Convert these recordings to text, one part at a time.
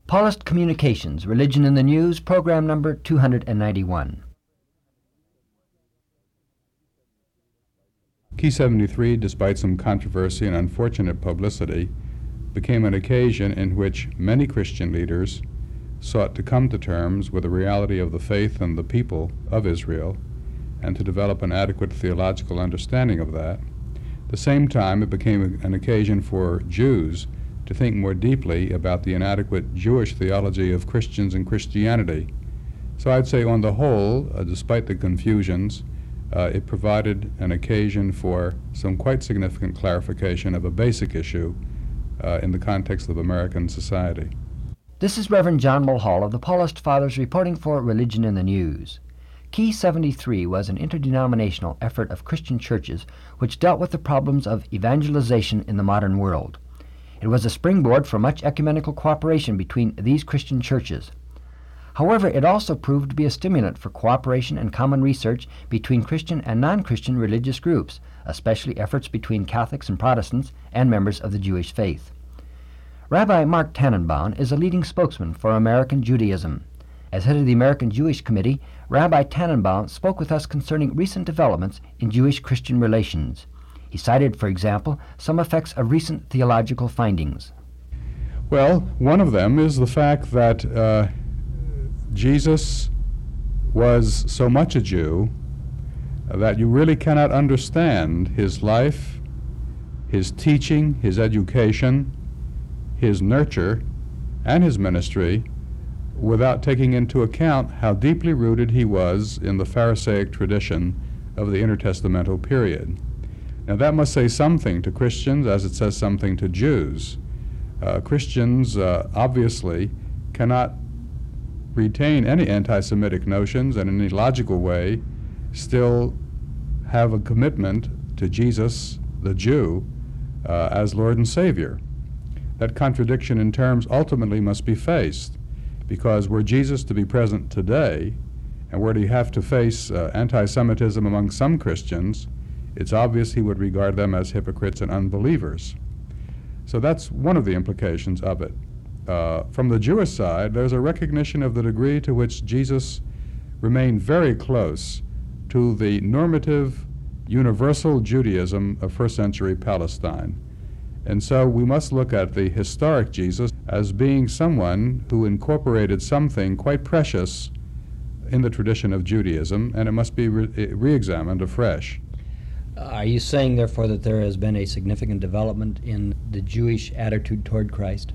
Paulist Communications, Religion in the News, program number 291. Key 73, despite some controversy and unfortunate publicity, became an occasion in which many Christian leaders sought to come to terms with the reality of the faith and the people of Israel and to develop an adequate theological understanding of that. At the same time, it became an occasion for Jews to think more deeply about the inadequate Jewish theology of Christians and Christianity. So I'd say on the whole, despite the confusions, it provided an occasion for some quite significant clarification of a basic issue in the context of American society. This is Reverend John Mulhall of the Paulist Fathers reporting for Religion in the News. Key 73 was an interdenominational effort of Christian churches which dealt with the problems of evangelization in the modern world. It was a springboard for much ecumenical cooperation between these Christian churches. However, it also proved to be a stimulant for cooperation and common research between Christian and non-Christian religious groups, especially efforts between Catholics and Protestants and members of the Jewish faith. Rabbi Mark Tannenbaum is a leading spokesman for American Judaism. As head of the American Jewish Committee, Rabbi Tannenbaum spoke with us concerning recent developments in Jewish-Christian relations. He cited, for example, some effects of recent theological findings. Well, one of them is the fact that Jesus was so much a Jew that you really cannot understand his life, his teaching, his education, his nurture, and his ministry without taking into account how deeply rooted he was in the Pharisaic tradition of the intertestamental period. Now that must say something to Christians as it says something to Jews. Christians obviously cannot retain any anti-Semitic notions and in any logical way still have a commitment to Jesus, the Jew, as Lord and Savior. That contradiction in terms ultimately must be faced, because were Jesus to be present today, and were he have to face anti-Semitism among some Christians, it's obvious he would regard them as hypocrites and unbelievers. So that's one of the implications of it. From the Jewish side, there's a recognition of the degree to which Jesus remained very close to the normative universal Judaism of first century Palestine. And so we must look at the historic Jesus as being someone who incorporated something quite precious in the tradition of Judaism, and it must be re-examined afresh. Are you saying, therefore, that there has been a significant development in the Jewish attitude toward Christ?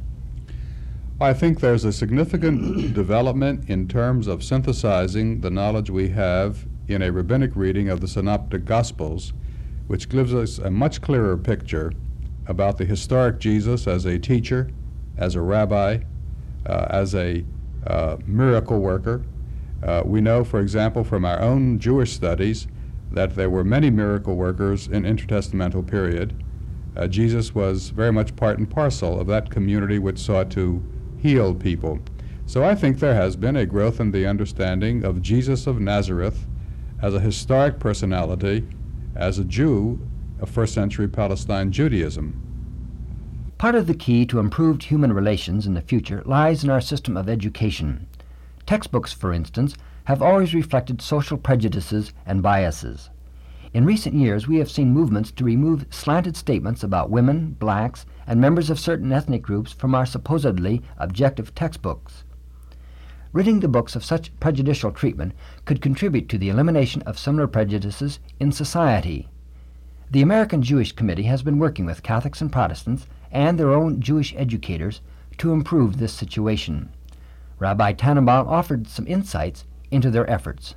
I think there's a significant development in terms of synthesizing the knowledge we have in a rabbinic reading of the Synoptic Gospels, which gives us a much clearer picture about the historic Jesus as a teacher, as a rabbi, as a miracle worker. We know, for example, from our own Jewish studies that there were many miracle workers in intertestamental period. Jesus was very much part and parcel of that community which sought to heal people. So I think there has been a growth in the understanding of Jesus of Nazareth as a historic personality, as a Jew of first century Palestine Judaism. Part of the key to improved human relations in the future lies in our system of education. Textbooks, for instance, have always reflected social prejudices and biases. In recent years, we have seen movements to remove slanted statements about women, blacks, and members of certain ethnic groups from our supposedly objective textbooks. Ridding the books of such prejudicial treatment could contribute to the elimination of similar prejudices in society. The American Jewish Committee has been working with Catholics and Protestants and their own Jewish educators to improve this situation. Rabbi Tannenbaum offered some insights into their efforts.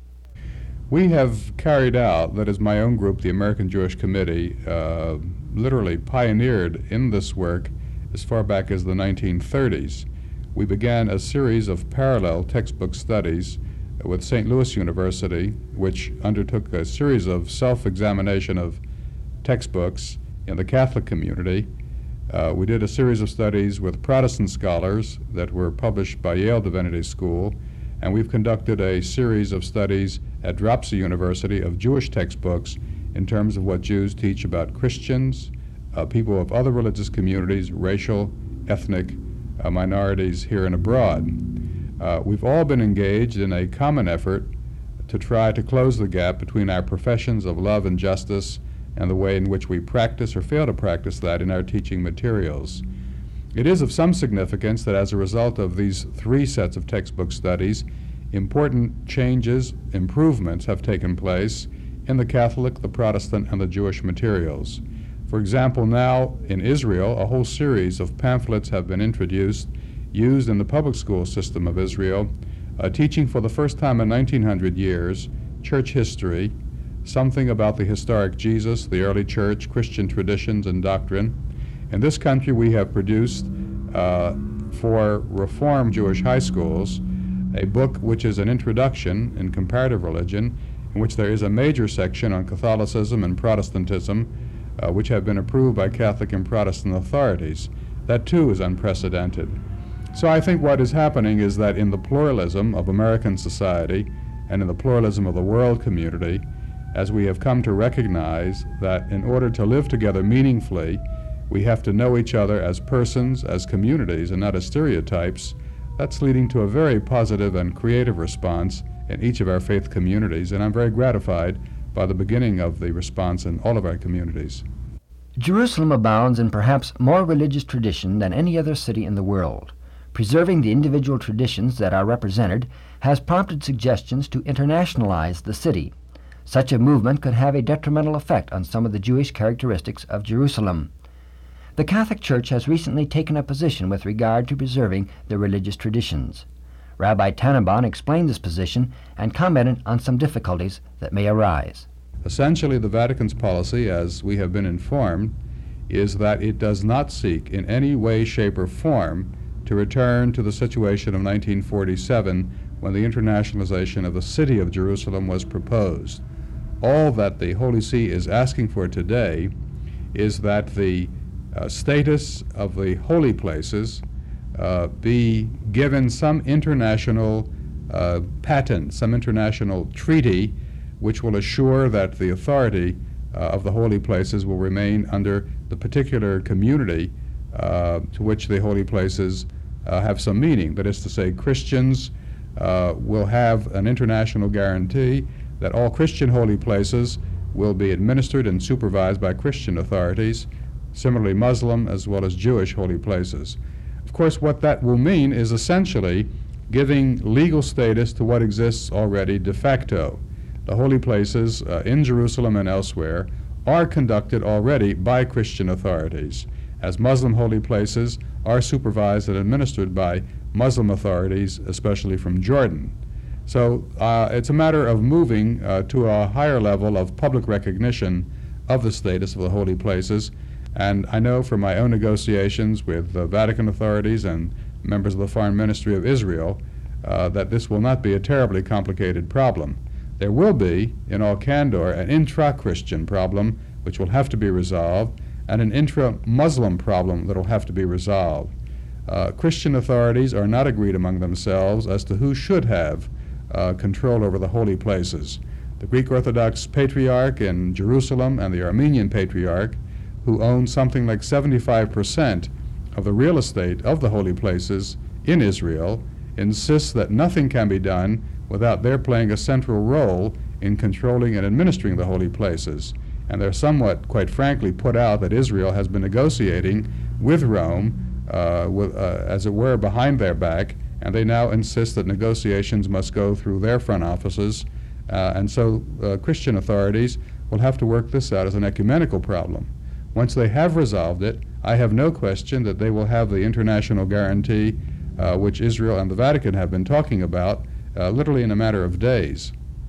We have carried out, that is my own group, the American Jewish Committee, literally pioneered in this work as far back as the 1930s. We began a series of parallel textbook studies with St. Louis University, which undertook a series of self-examination of textbooks in the Catholic community. We did a series of studies with Protestant scholars that were published by Yale Divinity School, and we've conducted a series of studies at Dropsy University of Jewish textbooks in terms of what Jews teach about Christians, people of other religious communities, racial, ethnic, minorities here and abroad. We've all been engaged in a common effort to try to close the gap between our professions of love and justice and the way in which we practice or fail to practice that in our teaching materials. It is of some significance that as a result of these 3 sets of textbook studies, important changes, improvements have taken place in the Catholic, the Protestant, and the Jewish materials. For example, now in Israel, a whole series of pamphlets have been introduced, used in the public school system of Israel, teaching for the first time in 1900 years church history, something about the historic Jesus, the early church, Christian traditions and doctrine. In this country, we have produced for Reform Jewish high schools a book which is an introduction in comparative religion, in which there is a major section on Catholicism and Protestantism, which have been approved by Catholic and Protestant authorities. That too is unprecedented. So I think what is happening is that in the pluralism of American society and in the pluralism of the world community, as we have come to recognize that in order to live together meaningfully, we have to know each other as persons, as communities, and not as stereotypes, that's leading to a very positive and creative response in each of our faith communities, and I'm very gratified by the beginning of the response in all of our communities. Jerusalem abounds in perhaps more religious tradition than any other city in the world. Preserving the individual traditions that are represented has prompted suggestions to internationalize the city. Such a movement could have a detrimental effect on some of the Jewish characteristics of Jerusalem. The Catholic Church has recently taken a position with regard to preserving the religious traditions. Rabbi Tannenbaum explained this position and commented on some difficulties that may arise. Essentially, the Vatican's policy, as we have been informed, is that it does not seek in any way, shape, or form to return to the situation of 1947 when the internationalization of the city of Jerusalem was proposed. All that the Holy See is asking for today is that the status of the holy places be given some international patent, some international treaty which will assure that the authority of the holy places will remain under the particular community to which the holy places have some meaning. That is to say, Christians will have an international guarantee that all Christian holy places will be administered and supervised by Christian authorities, similarly Muslim as well as Jewish holy places. Of course, what that will mean is essentially giving legal status to what exists already de facto. The holy places in Jerusalem and elsewhere are conducted already by Christian authorities, as Muslim holy places are supervised and administered by Muslim authorities, especially from Jordan. So it's a matter of moving to a higher level of public recognition of the status of the holy places. And I know from my own negotiations with the Vatican authorities and members of the Foreign Ministry of Israel that this will not be a terribly complicated problem. There will be, in all candor, an intra-Christian problem which will have to be resolved, and an intra-Muslim problem that will have to be resolved. Christian authorities are not agreed among themselves as to who should have control over the holy places. The Greek Orthodox Patriarch in Jerusalem and the Armenian Patriarch, who own something like 75% of the real estate of the holy places in Israel, insist that nothing can be done without their playing a central role in controlling and administering the holy places. And they're somewhat, quite frankly, put out that Israel has been negotiating with Rome, as it were, behind their back, and they now insist that negotiations must go through their front offices. And so Christian authorities will have to work this out as an ecumenical problem. Once they have resolved it, I have no question that they will have the international guarantee which Israel and the Vatican have been talking about literally in a matter of days.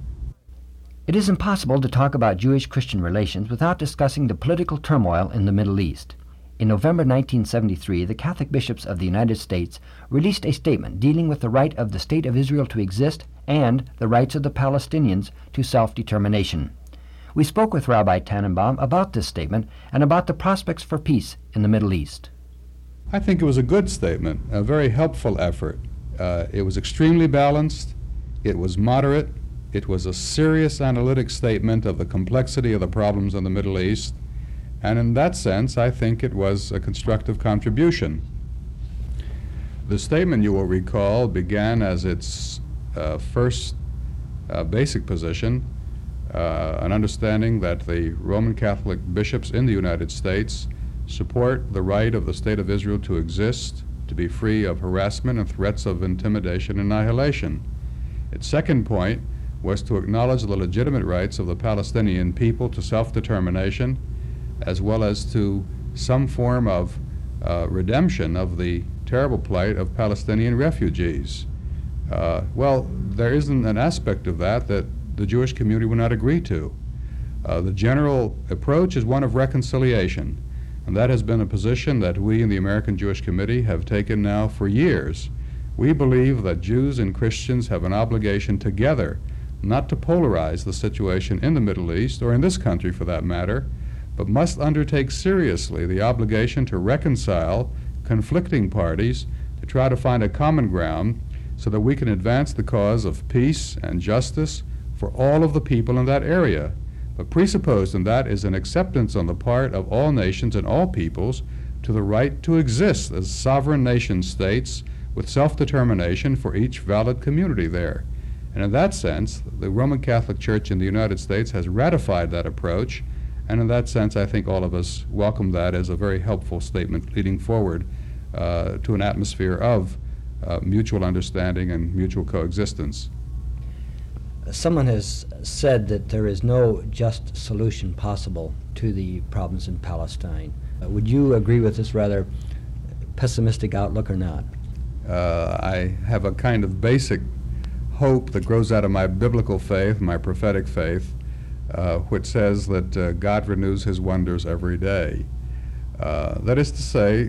It is impossible to talk about Jewish-Christian relations without discussing the political turmoil in the Middle East. In November 1973, the Catholic bishops of the United States released a statement dealing with the right of the State of Israel to exist and the rights of the Palestinians to self-determination. We spoke with Rabbi Tannenbaum about this statement and about the prospects for peace in the Middle East. I think it was a good statement, a very helpful effort. It was extremely balanced, it was moderate, it was a serious analytic statement of the complexity of the problems in the Middle East, and in that sense, I think it was a constructive contribution. The statement, you will recall, began as its first basic position, an understanding that the Roman Catholic bishops in the United States support the right of the State of Israel to exist, to be free of harassment and threats of intimidation and annihilation. Its second point was to acknowledge the legitimate rights of the Palestinian people to self-determination, as well as to some form of redemption of the terrible plight of Palestinian refugees. Well, there isn't an aspect of that that the Jewish community would not agree to. The general approach is one of reconciliation, and that has been a position that we in the American Jewish Committee have taken now for years. We believe that Jews and Christians have an obligation together not to polarize the situation in the Middle East, or in this country for that matter, but must undertake seriously the obligation to reconcile conflicting parties, to try to find a common ground so that we can advance the cause of peace and justice for all of the people in that area. But presupposed in that is an acceptance on the part of all nations and all peoples to the right to exist as sovereign nation states with self-determination for each valid community there. And in that sense, the Roman Catholic Church in the United States has ratified that approach, and in that sense, I think all of us welcome that as a very helpful statement leading forward to an atmosphere of mutual understanding and mutual coexistence. Someone has said that there is no just solution possible to the problems in Palestine. Would you agree with this rather pessimistic outlook or not? I have a kind of basic hope that grows out of my biblical faith, my prophetic faith, which says that God renews his wonders every day. That is to say,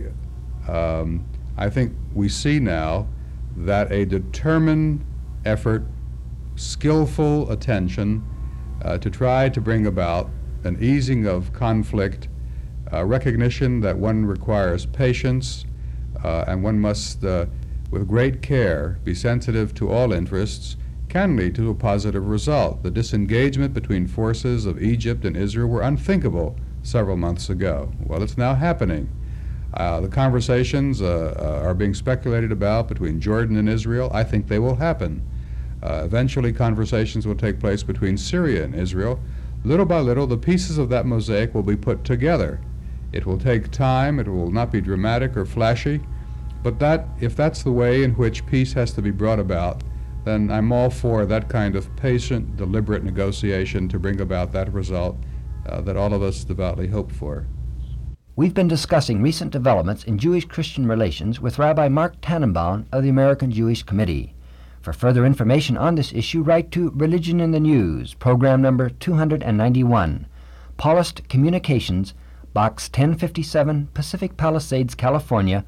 I think we see now that a determined effort, skillful attention to try to bring about an easing of conflict, recognition that one requires patience, and one must, with great care, be sensitive to all interests, can lead to a positive result. The disengagement between forces of Egypt and Israel were unthinkable several months ago. Well, it's now happening. The conversations are being speculated about between Jordan and Israel. I think they will happen. Eventually, conversations will take place between Syria and Israel. Little by little, the pieces of that mosaic will be put together. It will take time. It will not be dramatic or flashy. But if that's the way in which peace has to be brought about, then I'm all for that kind of patient, deliberate negotiation to bring about that result that all of us devoutly hope for. We've been discussing recent developments in Jewish-Christian relations with Rabbi Mark Tannenbaum of the American Jewish Committee. For further information on this issue, write to Religion in the News, program number 291, Paulist Communications, Box 1057, Pacific Palisades, California,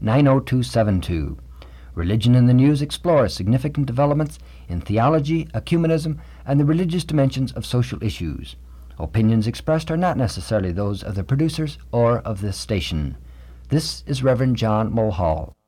90272. Religion in the News explores significant developments in theology, ecumenism, and the religious dimensions of social issues. Opinions expressed are not necessarily those of the producers or of this station. This is Reverend John Mulhall.